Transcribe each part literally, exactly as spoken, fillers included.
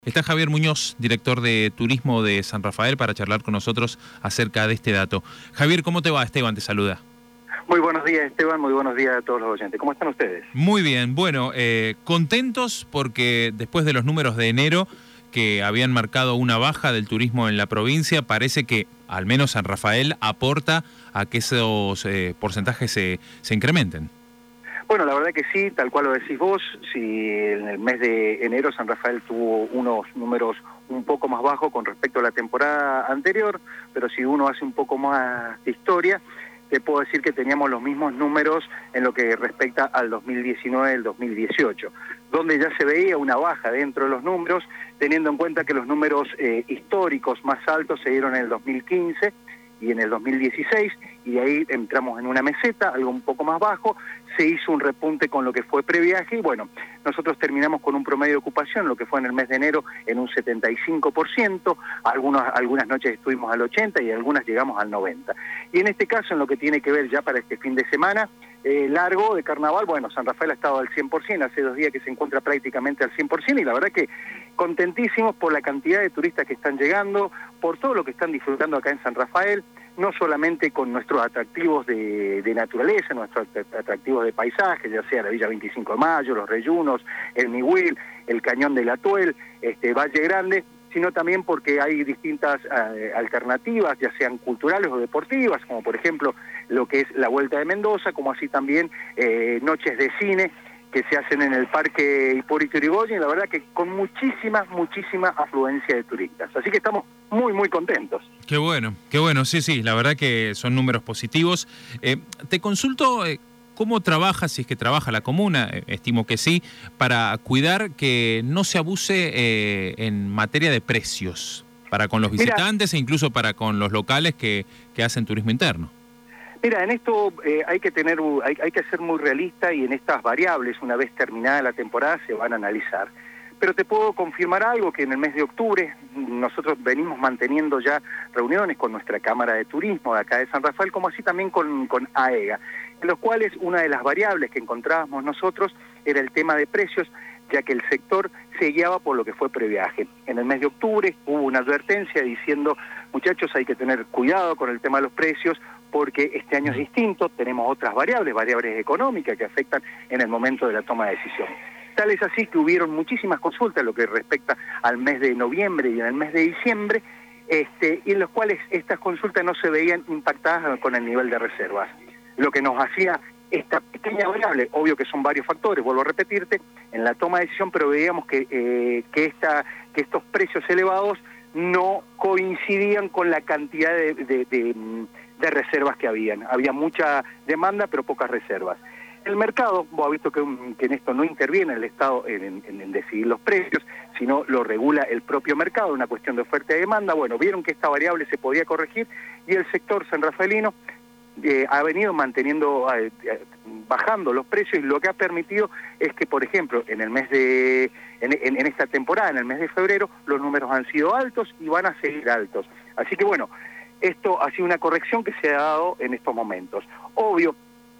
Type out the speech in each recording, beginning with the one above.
Está Javier Muñoz, director de Turismo de San Rafael, para charlar con nosotros acerca de este dato. Javier, ¿cómo te va? Esteban te saluda. Muy buenos días, Esteban. Muy buenos días a todos los oyentes. ¿Cómo están ustedes? Muy bien. Bueno, eh, contentos porque después de los números de enero que habían marcado una baja del turismo en la provincia, parece que al menos San Rafael aporta a que esos eh, porcentajes se, se incrementen. Bueno, la verdad que sí, tal cual lo decís vos. Si en el mes de enero San Rafael tuvo unos números un poco más bajos con respecto a la temporada anterior, pero si uno hace un poco más de historia, te puedo decir que teníamos los mismos números en lo que respecta al dos mil diecinueve y el dos mil dieciocho, donde ya se veía una baja dentro de los números, teniendo en cuenta que los números eh, históricos más altos se dieron en el dos mil quince y en el dos mil dieciséis, y de ahí entramos en una meseta, algo un poco más bajo, se hizo un repunte con lo que fue previaje, y bueno, nosotros terminamos con un promedio de ocupación, lo que fue en el mes de enero, en un setenta y cinco por ciento, algunas, algunas noches estuvimos al ochenta por ciento y algunas llegamos al noventa por ciento. Y en este caso, en lo que tiene que ver ya para este fin de semana, eh, largo de carnaval, bueno, San Rafael ha estado al cien por ciento, hace dos días que se encuentra prácticamente al cien por ciento, y la verdad que contentísimos por la cantidad de turistas que están llegando, por todo lo que están disfrutando acá en San Rafael, no solamente con nuestros atractivos de, de naturaleza, nuestros atractivos de paisaje, ya sea la Villa veinticinco de Mayo, los Reyunos, el Mihuil, el Cañón del Atuel, este, Valle Grande, sino también porque hay distintas eh, alternativas, ya sean culturales o deportivas, como por ejemplo lo que es la Vuelta de Mendoza, como así también eh, noches de cine que se hacen en el Parque Hipólito Yrigoyen, y la verdad que con muchísima, muchísima afluencia de turistas. Así que estamos muy, muy contentos. Qué bueno, qué bueno, sí, sí, la verdad que son números positivos. Eh, te consulto eh, cómo trabaja, si es que trabaja la comuna, eh, estimo que sí, para cuidar que no se abuse eh, en materia de precios, para con los visitantes Mira, e incluso para con los locales que, que hacen turismo interno. Mira, en esto eh, hay que tener, hay, hay que ser muy realista, y en estas variables, una vez terminada la temporada, se van a analizar. Pero te puedo confirmar algo, que en el mes de octubre nosotros venimos manteniendo ya reuniones con nuestra Cámara de Turismo de acá de San Rafael, como así también con, con AEGA, en los cuales una de las variables que encontrábamos nosotros era el tema de precios, ya que el sector se guiaba por lo que fue previaje. En el mes de octubre hubo una advertencia diciendo, muchachos, hay que tener cuidado con el tema de los precios, porque este año es distinto, tenemos otras variables, variables económicas que afectan en el momento de la toma de decisión. Tal es así que hubieron muchísimas consultas en lo que respecta al mes de noviembre y en el mes de diciembre, este, y en los cuales estas consultas no se veían impactadas con el nivel de reservas. Lo que nos hacía esta pequeña variable, obvio que son varios factores, vuelvo a repetirte, en la toma de decisión, pero veíamos que, eh, que, esta, que estos precios elevados no coincidían con la cantidad de, de, de, de reservas que habían. Había mucha demanda, pero pocas reservas. El mercado, vos has visto que, que en esto no interviene el Estado en, en, en decidir los precios, sino lo regula el propio mercado, una cuestión de oferta y demanda. Bueno, vieron que esta variable se podía corregir, y el sector sanrafaelino eh, ha venido manteniendo, eh, bajando los precios, y lo que ha permitido es que, por ejemplo, en el mes de, en, en, en esta temporada, en el mes de febrero, los números han sido altos y van a seguir altos. Así que bueno, esto ha sido una corrección que se ha dado en estos momentos. Obvio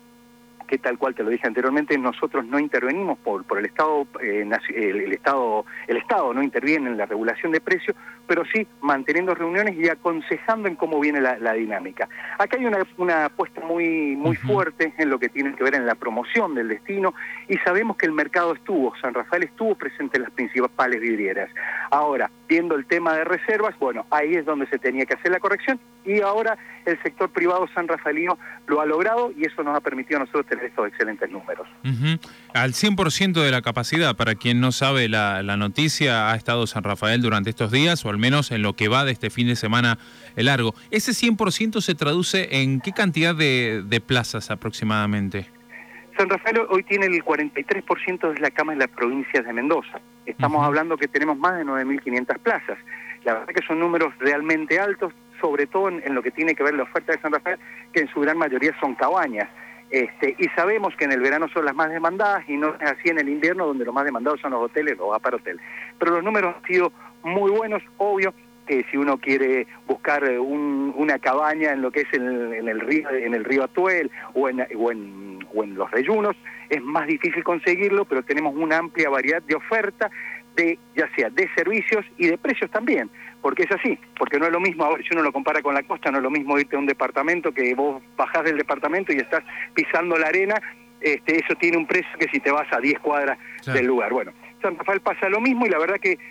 que, tal cual te lo dije anteriormente, nosotros no intervenimos por, por el Estado, eh, el, el Estado, el Estado no interviene en la regulación de precios, pero sí manteniendo reuniones y aconsejando en cómo viene la, la dinámica. Acá hay una, una apuesta muy, muy uh-huh. fuerte en lo que tiene que ver en la promoción del destino, y sabemos que el mercado estuvo, San Rafael estuvo presente en las principales vidrieras. Ahora, viendo el tema de reservas, bueno, ahí es donde se tenía que hacer la corrección, y ahora el sector privado sanrafaelino lo ha logrado, y eso nos ha permitido a nosotros tener estos excelentes números. Uh-huh. Al cien por ciento de la capacidad, para quien no sabe la, la noticia, ha estado San Rafael durante estos días, o al menos en lo que va de este fin de semana largo. ¿Ese cien por ciento se traduce en qué cantidad de, de plazas aproximadamente? San Rafael hoy tiene el cuarenta y tres por ciento de la cama en la provincia de Mendoza. Estamos uh-huh. hablando que tenemos más de nueve mil quinientas plazas. La verdad que son números realmente altos, sobre todo en, en lo que tiene que ver la oferta de San Rafael, que en su gran mayoría son cabañas. Este, y sabemos que en el verano son las más demandadas, y no es así en el invierno, donde los más demandados son los hoteles o apart-hotel. Pero los números han sido muy buenos. Obvio que si uno quiere buscar un, una cabaña en lo que es en, en el río en el río Atuel o en, o, en, o en los Reyunos, es más difícil conseguirlo, pero tenemos una amplia variedad de oferta, de ya sea de servicios y de precios también, porque es así, porque no es lo mismo, ahora si uno lo compara con la costa, no es lo mismo irte a un departamento que vos bajás del departamento y estás pisando la arena, este, eso tiene un precio que si te vas a diez cuadras sí. del lugar. Bueno, San Rafael pasa lo mismo y la verdad que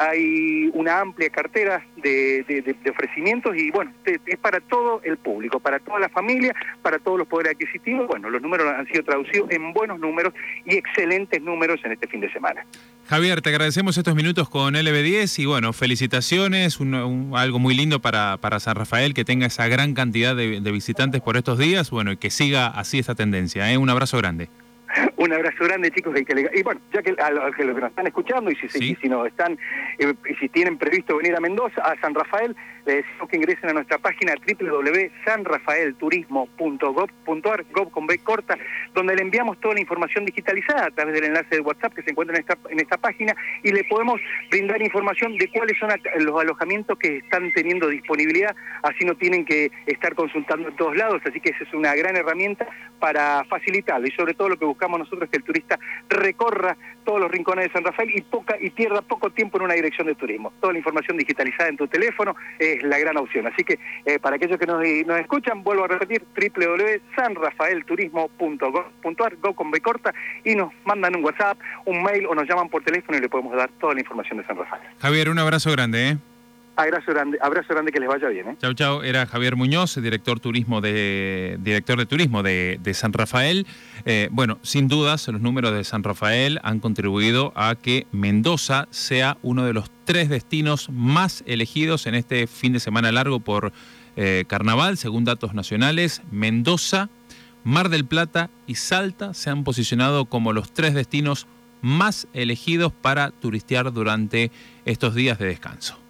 hay una amplia cartera de, de, de ofrecimientos y bueno, es para todo el público, para toda la familia, para todos los poderes adquisitivos. Bueno, los números han sido traducidos en buenos números y excelentes números en este fin de semana. Javier, te agradecemos estos minutos con L B diez y bueno, felicitaciones, un, un, algo muy lindo para, para San Rafael, que tenga esa gran cantidad de, de visitantes por estos días, bueno, y que siga así esta tendencia, ¿eh? Un abrazo grande. Un abrazo grande, chicos, y, que le, y bueno, ya que a los que nos están escuchando y si, ¿sí? y si no están, eh, y si tienen previsto venir a Mendoza, a San Rafael, les decimos que ingresen a nuestra página doble u doble u doble u punto san rafael turismo punto gov punto ar, gov con B corta, donde le enviamos toda la información digitalizada a través del enlace de WhatsApp que se encuentra en esta, en esta página y le podemos brindar información de cuáles son los alojamientos que están teniendo disponibilidad, así no tienen que estar consultando en todos lados, así que esa es una gran herramienta para facilitarlo y sobre todo lo que buscamos nosotros es que el turista recorra todos los rincones de San Rafael y poca y pierda poco tiempo en una dirección de turismo. Toda la información digitalizada en tu teléfono es la gran opción. Así que eh, para aquellos que nos, nos escuchan, vuelvo a repetir, doble u doble u doble u punto san rafael turismo punto gov punto ar, go con B corta, y nos mandan un WhatsApp, un mail o nos llaman por teléfono y le podemos dar toda la información de San Rafael. Javier, un abrazo grande, ¿eh? Abrazo grande, abrazo grande, que les vaya bien, ¿eh? Chau, chau. Era Javier Muñoz, director turismo de director de turismo de, de San Rafael. Eh, bueno, sin dudas, los números de San Rafael han contribuido a que Mendoza sea uno de los tres destinos más elegidos en este fin de semana largo por eh, Carnaval, según datos nacionales. Mendoza, Mar del Plata y Salta se han posicionado como los tres destinos más elegidos para turistear durante estos días de descanso.